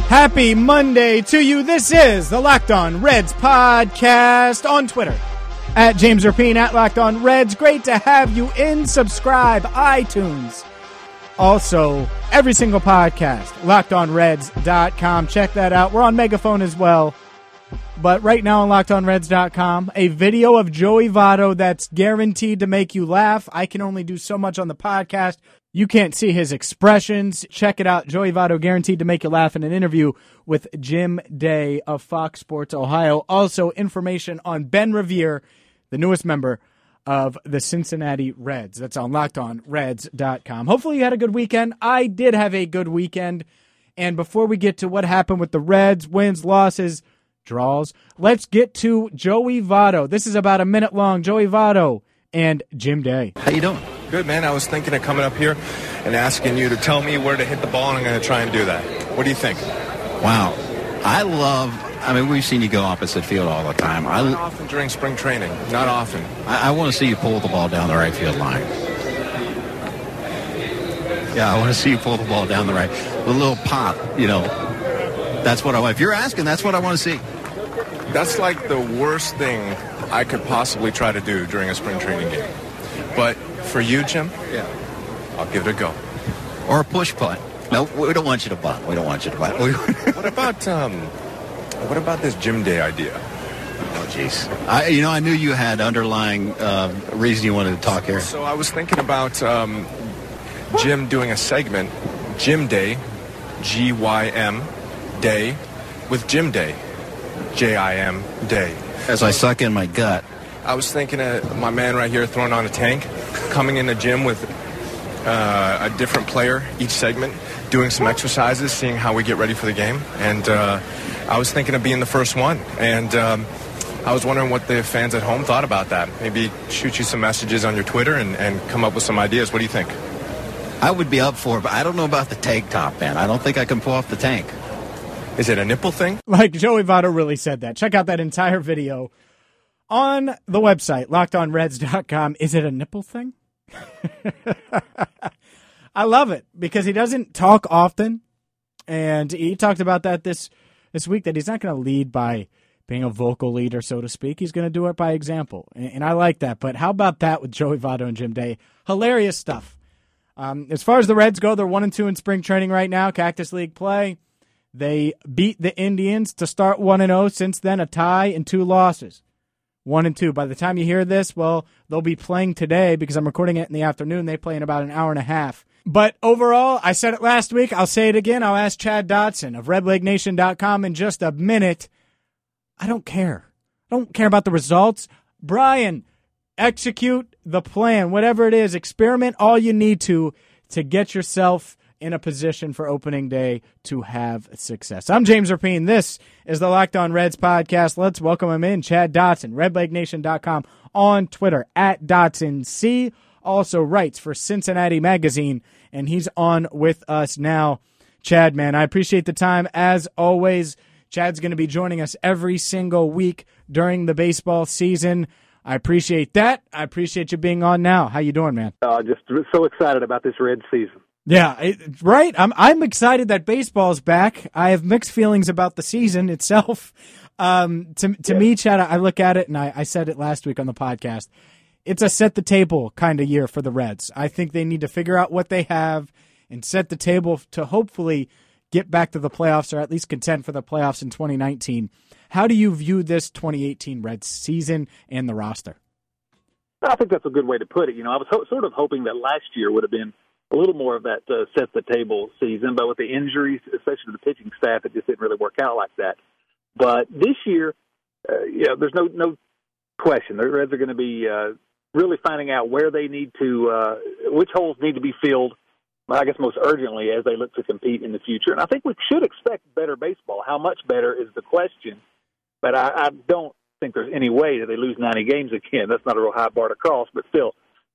Happy Monday to you. This is the Locked On Reds podcast on Twitter. At James Rapine, at Locked On Reds. Great to have you in. Subscribe, iTunes. Also, every single podcast, LockedOnReds.com. Check that out. We're on Megaphone as well. But right now on LockedOnReds.com, a video of Joey Votto that's guaranteed to make you laugh. I can only do so much on the podcast. You can't see his expressions. Check it out. Joey Votto guaranteed to make you laugh in an interview with Jim Day of Fox Sports Ohio. Also, information on Ben Revere, the newest member of the Cincinnati Reds. That's on LockedOnReds.com. Hopefully you had a good weekend. I did have a good weekend. And before we get to what happened with the Reds, wins, losses, draws, let's get to Joey Votto. This is about a minute long. Joey Votto and Jim Day. How you doing? Good, man. I was thinking of coming up here and asking you to tell me where to hit the ball, and I'm going to try and do that. What do you think? Wow. We've seen you go opposite field all the time. Not often during spring training. Not often. I want to see you pull the ball down the right field line. Yeah, I want to see you pull the ball down the right. The little pop, that's what I want. If you're asking, that's what I want to see. That's like the worst thing I could possibly try to do during a spring training game. But for you, Jim, yeah, I'll give it a go. Or a push putt. No, we don't want you to bunt. We don't want you to bunt. What about this Jim Day idea? Oh, jeez. I knew you had underlying reason you wanted to talk here. So I was thinking about Jim doing a segment, Jim Day, G-Y-M, Day, with Jim Day, J-I-M, Day. As I suck in my gut. I was thinking of my man right here throwing on a tank, coming in the gym with a different player each segment, doing some exercises, seeing how we get ready for the game. And I was thinking of being the first one. And I was wondering what the fans at home thought about that. Maybe shoot you some messages on your Twitter and come up with some ideas. What do you think? I would be up for it, but I don't know about the tank top, man. I don't think I can pull off the tank. Is it a nipple thing? Like Joey Votto really said that. Check out that entire video on the website, LockedOnReds.com. Is it a nipple thing? I love it because he doesn't talk often, and he talked about that this week, that he's not going to lead by being a vocal leader, so to speak. He's going to do it by example, and I like that. But how about that with Joey Votto and Jim Day? Hilarious stuff. As far as the Reds go, they're 1-2 in spring training right now, Cactus League play. They beat the Indians to start 1-0. Since then, a tie and 2 losses. 1-2. By the time you hear this, well, they'll be playing today because I'm recording it in the afternoon. They play in about an hour and a half. But overall, I said it last week. I'll say it again. I'll ask Chad Dotson of RedLegNation.com in just a minute. I don't care. I don't care about the results. Brian, execute the plan. Whatever it is, experiment all you need to get yourself in a position for opening day to have success. I'm James Rapine. This is the Locked On Reds podcast. Let's welcome him in. Chad Dotson, RedLegNation.com, on Twitter, at DotsonC. Also writes for Cincinnati Magazine, and he's on with us now. Chad, man, I appreciate the time. As always, Chad's going to be joining us every single week during the baseball season. I appreciate that. I appreciate you being on now. How you doing, man? Just so excited about this Red season. Yeah, right. I'm excited that baseball's back. I have mixed feelings about the season itself. To me, Chad, I look at it, and I said it last week on the podcast. It's a set the table kind of year for the Reds. I think they need to figure out what they have and set the table to hopefully get back to the playoffs, or at least contend for the playoffs in 2019. How do you view this 2018 Reds season and the roster? I think that's a good way to put it. I was sort of hoping that last year would have been a little more of that set the table season, but with the injuries, especially to the pitching staff, it just didn't really work out like that. But this year, there's no question. The Reds are going to be really finding out where they need to, which holes need to be filled, I guess most urgently, as they look to compete in the future. And I think we should expect better baseball. How much better is the question, but I don't think there's any way that they lose 90 games again. That's not a real high bar to cross, but still,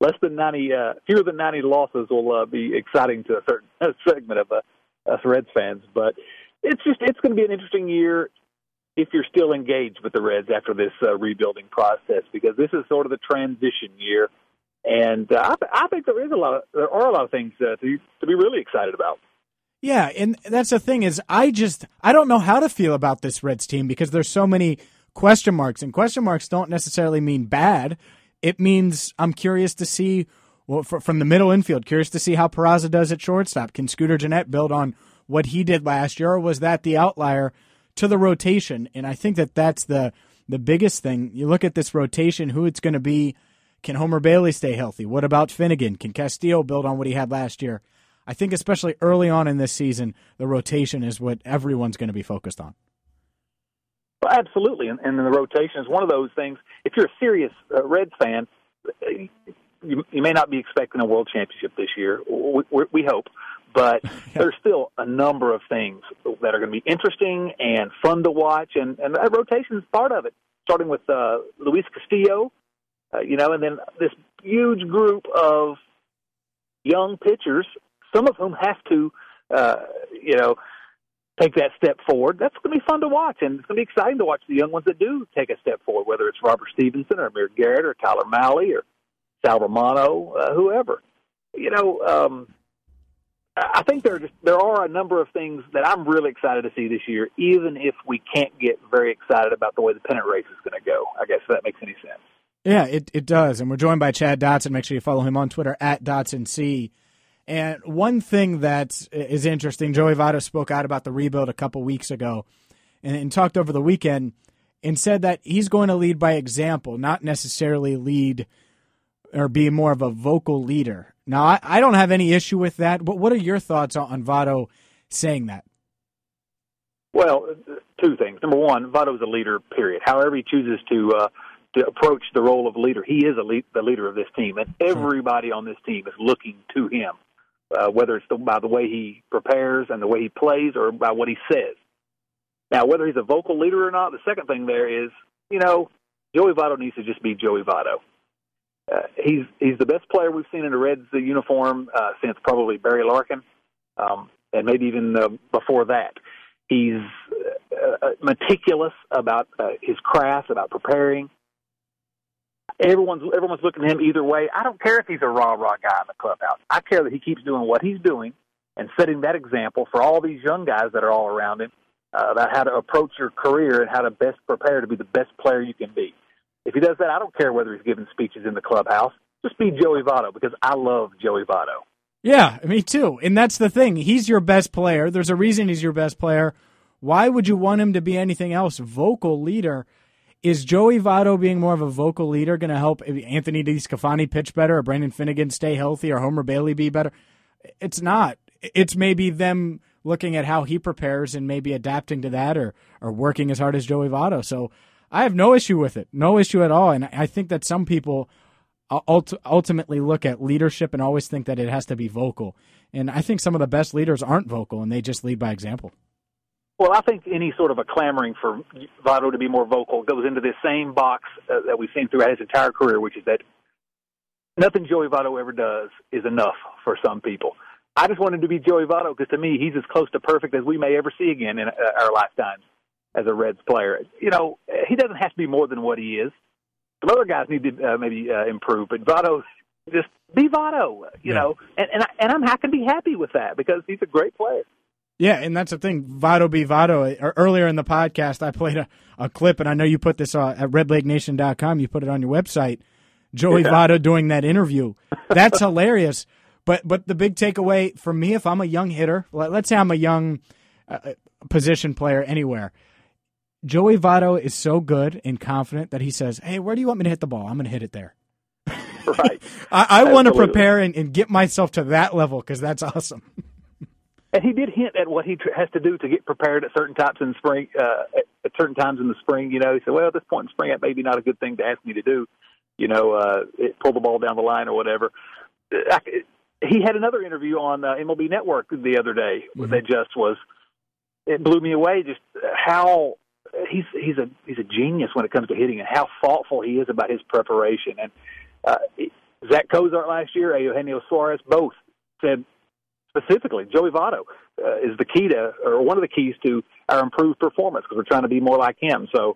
fewer than 90 losses will be exciting to a certain segment of us Reds fans. But it's going to be an interesting year if you're still engaged with the Reds after this rebuilding process, because this is sort of the transition year. And I think there are a lot of things to be really excited about. Yeah, and that's the thing is I don't know how to feel about this Reds team because there's so many question marks, and question marks don't necessarily mean bad. It means I'm curious to see, from the middle infield, curious to see how Peraza does at shortstop. Can Scooter Gennett build on what he did last year, or was that the outlier to the rotation? And I think that's the biggest thing. You look at this rotation, who it's going to be. Can Homer Bailey stay healthy? What about Finnegan? Can Castillo build on what he had last year? I think especially early on in this season, the rotation is what everyone's going to be focused on. Well, absolutely, and the rotation is one of those things. If you're a serious Reds fan, you may not be expecting a world championship this year. We hope, but there's still a number of things that are going to be interesting and fun to watch, and that rotation is part of it, starting with Luis Castillo, and then this huge group of young pitchers, some of whom have to, take that step forward. That's going to be fun to watch, and it's going to be exciting to watch the young ones that do take a step forward, whether it's Robert Stevenson or Amir Garrett or Tyler Mahle or Sal Romano, whoever. I think there are a number of things that I'm really excited to see this year, even if we can't get very excited about the way the pennant race is going to go, I guess, if that makes any sense. Yeah, it does. And we're joined by Chad Dotson. Make sure you follow him on Twitter @DotsonC. And one thing that is interesting, Joey Votto spoke out about the rebuild a couple weeks ago and talked over the weekend and said that he's going to lead by example, not necessarily lead or be more of a vocal leader. Now, I don't have any issue with that, but what are your thoughts on Votto saying that? Well, two things. Number one, Votto's a leader, period. However he chooses to approach the role of leader, he is the leader of this team, and everybody on this team is looking to him. Whether it's by the way he prepares and the way he plays or by what he says. Now, whether he's a vocal leader or not, the second thing there is, Joey Votto needs to just be Joey Votto. He's the best player we've seen in a Reds uniform since probably Barry Larkin, and maybe even before that. He's meticulous about his craft, about preparing. Everyone's looking at him either way. I don't care if he's a rah-rah guy in the clubhouse. I care that he keeps doing what he's doing and setting that example for all these young guys that are all around him about how to approach your career and how to best prepare to be the best player you can be. If he does that, I don't care whether he's giving speeches in the clubhouse. Just be Joey Votto, because I love Joey Votto. Yeah, me too. And that's the thing. He's your best player. There's a reason he's your best player. Why would you want him to be anything else? Vocal leader. Is Joey Votto being more of a vocal leader going to help Anthony DeSclafani pitch better or Brandon Finnegan stay healthy or Homer Bailey be better? It's not. It's maybe them looking at how he prepares and maybe adapting to that or working as hard as Joey Votto. So I have no issue with it. No issue at all. And I think that some people ultimately look at leadership and always think that it has to be vocal. And I think some of the best leaders aren't vocal and they just lead by example. Well, I think any sort of a clamoring for Votto to be more vocal goes into this same box that we've seen throughout his entire career, which is that nothing Joey Votto ever does is enough for some people. I just want him to be Joey Votto because, to me, he's as close to perfect as we may ever see again in our lifetimes as a Reds player. He doesn't have to be more than what he is. Some other guys need to maybe improve, but Votto, just be Votto, and I can be happy with that because he's a great player. Yeah, and that's the thing. Votto be Votto. Earlier in the podcast, I played a clip, and I know you put this at redlakenation.com. You put it on your website. Joey Votto doing that interview. That's hilarious. But the big takeaway for me, if I'm a young hitter, let's say I'm a young position player anywhere, Joey Votto is so good and confident that he says, hey, where do you want me to hit the ball? I'm going to hit it there. Right. I want to prepare and get myself to that level because that's awesome. And he did hint at what he has to do to get prepared at certain times in spring. At certain times in the spring, he said, "Well, at this point in spring, that may be not a good thing to ask me to do. Pull the ball down the line or whatever." He had another interview on MLB Network the other day that just was. It blew me away just how he's a genius when it comes to hitting and how thoughtful he is about his preparation. And Zach Cozart last year, Eugenio Suarez, both said. Specifically, Joey Votto is the key to, or one of the keys to, our improved performance because we're trying to be more like him. So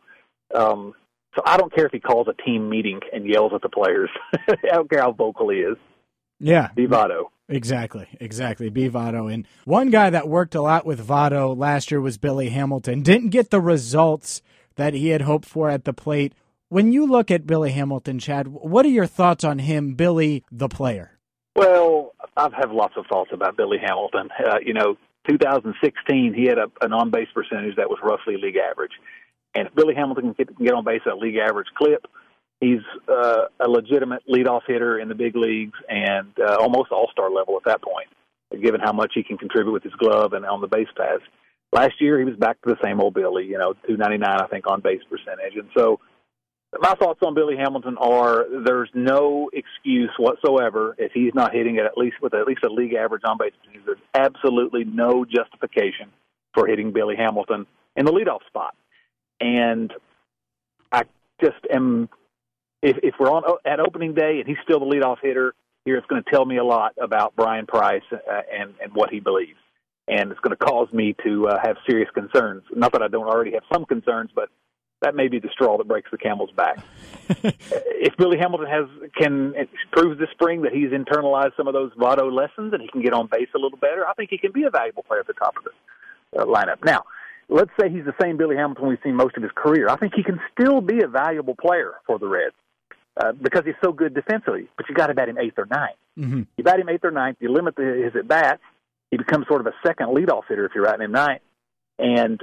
I don't care if he calls a team meeting and yells at the players. I don't care how vocal he is. Yeah, be Votto. Exactly. Be Votto. And one guy that worked a lot with Votto last year was Billy Hamilton. Didn't get the results that he had hoped for at the plate. When you look at Billy Hamilton, Chad, what are your thoughts on him, Billy the player? Well, I have lots of thoughts about Billy Hamilton. 2016, he had an on-base percentage that was roughly league average. And if Billy Hamilton can get on base at a league average clip, he's a legitimate leadoff hitter in the big leagues and almost all-star level at that point, given how much he can contribute with his glove and on the base paths. Last year, he was back to the same old Billy, 299, I think, on-base percentage. And so my thoughts on Billy Hamilton are there's no excuse whatsoever if he's not hitting it at least a league average on-base percentage. There's absolutely no justification for hitting Billy Hamilton in the leadoff spot. And I just am, if we're on at opening day and he's still the leadoff hitter, here it's going to tell me a lot about Brian Price and what he believes. And it's going to cause me to have serious concerns. Not that I don't already have some concerns, but that may be the straw that breaks the camel's back. If Billy Hamilton can prove this spring that he's internalized some of those Votto lessons and he can get on base a little better, I think he can be a valuable player at the top of the lineup. Now, let's say he's the same Billy Hamilton we've seen most of his career. I think he can still be a valuable player for the Reds because he's so good defensively. But you got to bat him eighth or ninth. Mm-hmm. You bat him eighth or ninth, you limit his at-bats, he becomes sort of a second leadoff hitter if you're batting him ninth. And,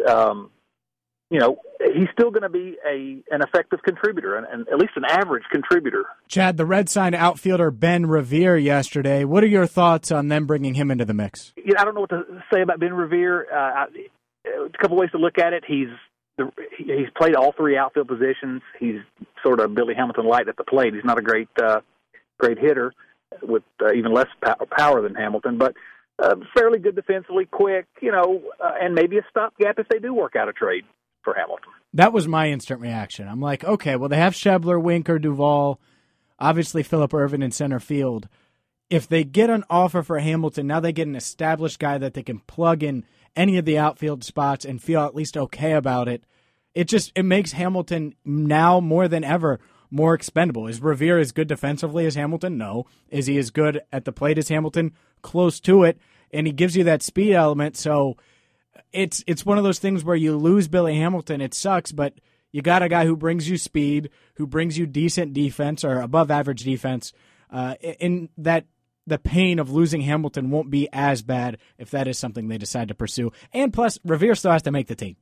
he's still going to be an effective contributor, and at least an average contributor. Chad, the Reds signed outfielder Ben Revere yesterday. What are your thoughts on them bringing him into the mix? I don't know what to say about Ben Revere. A couple ways to look at it. He's played all three outfield positions. He's sort of Billy Hamilton light at the plate. He's not a great hitter with even less power than Hamilton, but fairly good defensively, quick, and maybe a stopgap if they do work out a trade for Hamilton. That was my instant reaction. I'm like, okay, well, they have Schebler, Winker, Duvall, obviously Phillip Ervin in center field. If they get an offer for Hamilton, now they get an established guy that they can plug in any of the outfield spots and feel at least okay about it. It makes Hamilton now more than ever more expendable. Is Revere as good defensively as Hamilton? No. Is he as good at the plate as Hamilton? Close to it. And he gives you that speed element, so it's one of those things where you lose Billy Hamilton, it sucks, but you got a guy who brings you speed, who brings you decent defense or above average defense, in that the pain of losing Hamilton won't be as bad if that is something they decide to pursue. And plus, Revere still has to make the team.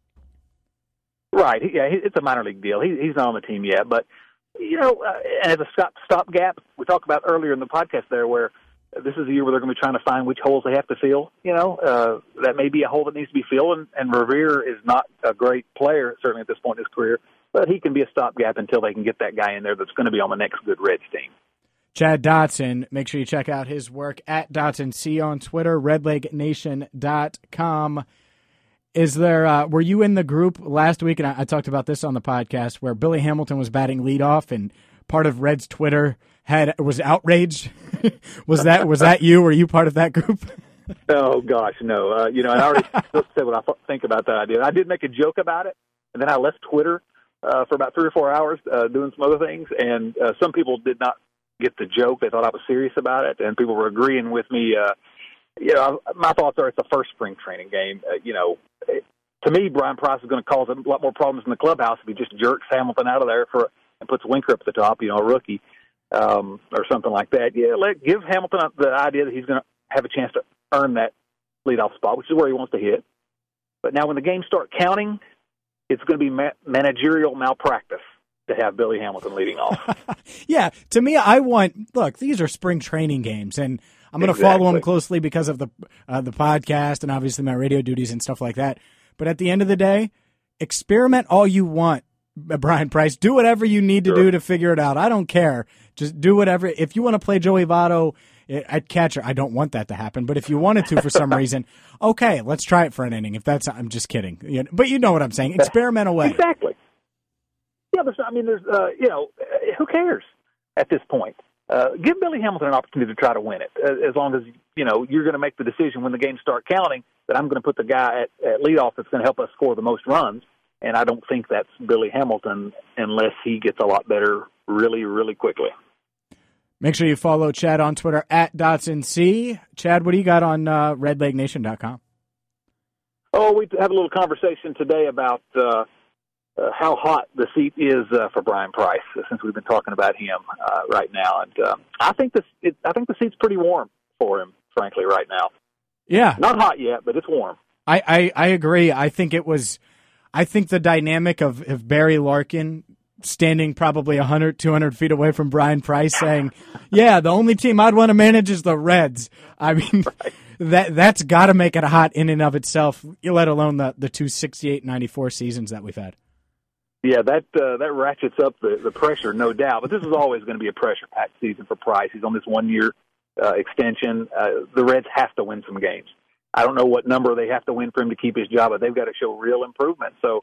Right. Yeah, it's a minor league deal. He's not on the team yet, but, and as a stopgap, we talked about earlier in the podcast there where this is the year where they're going to be trying to find which holes they have to fill. That may be a hole that needs to be filled, and Revere is not a great player, certainly at this point in his career, but he can be a stopgap until they can get that guy in there that's going to be on the next good Reds team. Chad Dotson, make sure you check out his work at DotsonC on Twitter, redlegnation.com. Were you in the group last week, and I talked about this on the podcast, where Billy Hamilton was batting leadoff, and part of Reds Twitter was outraged? Was that you? Were you part of that group? Oh gosh, no. And I already said what I think about that idea. I did make a joke about it, and then I left Twitter for about 3 or 4 hours doing some other things, and some people did not get the joke. They thought I was serious about it, and people were agreeing with me. My thoughts are it's the first spring training game. To me, Brian Price is going to cause a lot more problems in the clubhouse if he just jerks Hamilton out of there and puts Winker up at the top, a rookie. Or something like that. Yeah, give Hamilton the idea that he's going to have a chance to earn that leadoff spot, which is where he wants to hit. But now when the games start counting, it's going to be managerial malpractice to have Billy Hamilton leading off. Yeah, to me, these are spring training games, and I'm going to follow them closely because of the podcast and obviously my radio duties and stuff like that. But at the end of the day, experiment all you want, Brian Price. Do whatever you need to do to figure it out. I don't care. Just do whatever. If you want to play Joey Votto at catcher, I don't want that to happen. But if you wanted to for some reason, okay, let's try it for an inning. I'm just kidding. But you know what I'm saying. Experiment away. Exactly. Yeah, but there's, who cares at this point? Give Billy Hamilton an opportunity to try to win it, as long as, you're going to make the decision when the games start counting that I'm going to put the guy at leadoff that's going to help us score the most runs. And I don't think that's Billy Hamilton unless he gets a lot better really, really quickly. Make sure you follow Chad on Twitter at DotsonC. Chad, what do you got on RedLegNation.com? Oh, we had a little conversation today about how hot the seat is for Brian Price, since we've been talking about him right now, and I think the seat's pretty warm for him, frankly, right now. Yeah, not hot yet, but it's warm. I agree. I think the dynamic of Barry Larkin standing probably 100, 200 feet away from Brian Price saying, yeah, the only team I'd want to manage is the Reds. I mean, right. That's got to make it hot in and of itself, let alone the 268-94 seasons that we've had. Yeah, that ratchets up the pressure, no doubt. But this is always going to be a pressure-packed season for Price. He's on this one-year extension. The Reds have to win some games. I don't know what number they have to win for him to keep his job, but they've got to show real improvement. So,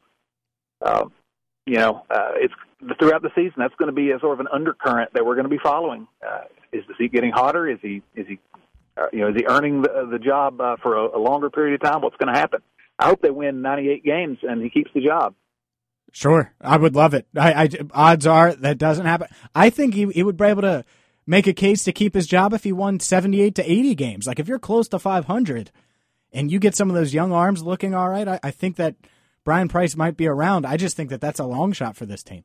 it's throughout the season. That's going to be a sort of an undercurrent that we're going to be following. Is the seat getting hotter? Is he earning the job for a longer period of time? What's going to happen? I hope they win 98 games and he keeps the job. Sure, I would love it. Odds are that doesn't happen. I think he would be able to make a case to keep his job if he won 78 to 80 games. Like if you're close to 500 and you get some of those young arms looking all right, I think that Brian Price might be around. I just think that that's a long shot for this team.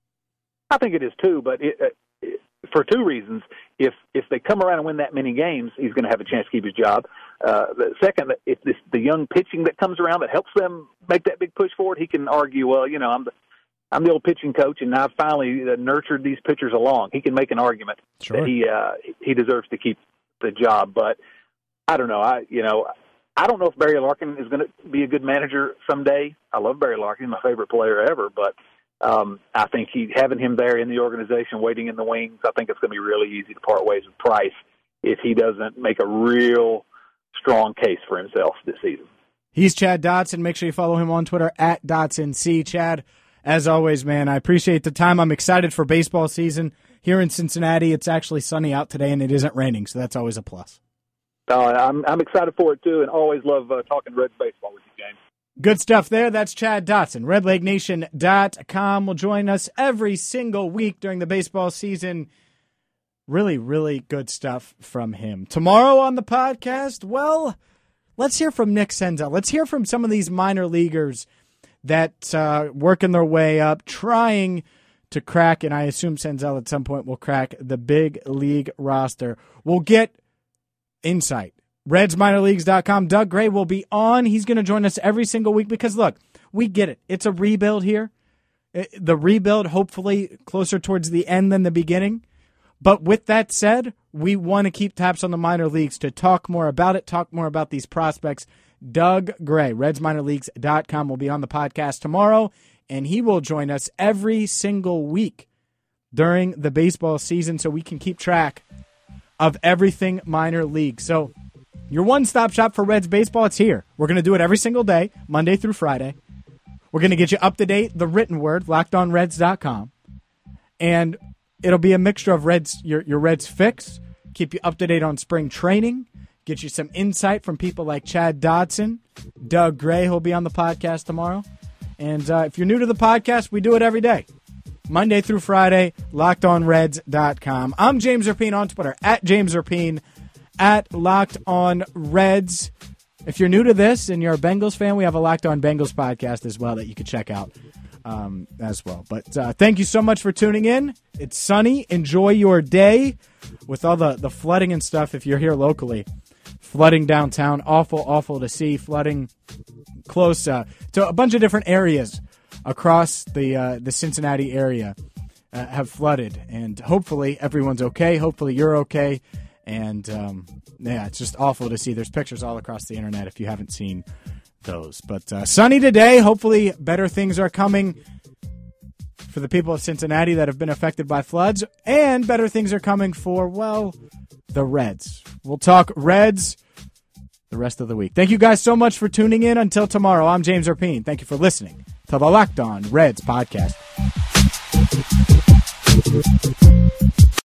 I think it is too, but for two reasons. If they come around and win that many games, he's going to have a chance to keep his job. The second, if the young pitching that comes around that helps them make that big push forward, he can argue, well, I'm the old pitching coach, and I've finally nurtured these pitchers along. He can make an argument that he deserves to keep the job. But I don't know. I don't know if Barry Larkin is going to be a good manager someday. I love Barry Larkin, my favorite player ever, but I think having him there in the organization, waiting in the wings, I think it's going to be really easy to part ways with Price if he doesn't make a real strong case for himself this season. He's Chad Dotson. Make sure you follow him on Twitter at DotsonC. Chad, as always, man, I appreciate the time. I'm excited for baseball season. Here in Cincinnati, it's actually sunny out today, and it isn't raining, so that's always a plus. I'm excited for it, too, and always love talking Reds baseball with you, James. Good stuff there. That's Chad Dotson. RedLegNation.com will join us every single week during the baseball season. Really, really good stuff from him. Tomorrow on the podcast, well, let's hear from Nick Senzel. Let's hear from some of these minor leaguers that working their way up, trying to crack, and I assume Senzel at some point will crack the big league roster. We'll get insight. RedsMinorLeagues.com. Doug Gray will be on. He's going to join us every single week because, look, we get it. It's a rebuild here. The rebuild, hopefully, closer towards the end than the beginning. But with that said, we want to keep tabs on the minor leagues to talk more about it, talk more about these prospects. Doug Gray, RedsMinorLeagues.com, will be on the podcast tomorrow, and he will join us every single week during the baseball season so we can keep track of everything minor league. So your one-stop shop for Reds baseball, it's here. We're going to do it every single day, Monday through Friday. We're going to get you up to date, the written word, LockedOnReds.com. And it'll be a mixture of Reds, your Reds fix, keep you up to date on spring training, get you some insight from people like Chad Dotson, Doug Gray, who'll be on the podcast tomorrow. And if you're new to the podcast, we do it every day, Monday through Friday, LockedOnReds.com. I'm James Rapien on Twitter, at James Rapien, at Locked On Reds. If you're new to this and you're a Bengals fan, we have a Locked On Bengals podcast as well that you can check out as well. But thank you so much for tuning in. It's sunny. Enjoy your day with all the flooding and stuff if you're here locally. Flooding downtown. Awful to see. Flooding close to a bunch of different areas across the Cincinnati area have flooded. And hopefully everyone's okay. Hopefully you're okay. And, it's just awful to see. There's pictures all across the internet if you haven't seen those. But sunny today. Hopefully better things are coming for the people of Cincinnati that have been affected by floods. And better things are coming for, well, the Reds. We'll talk Reds the rest of the week. Thank you guys so much for tuning in. Until tomorrow, I'm James Rapien. Thank you for listening to the Locked On Reds podcast.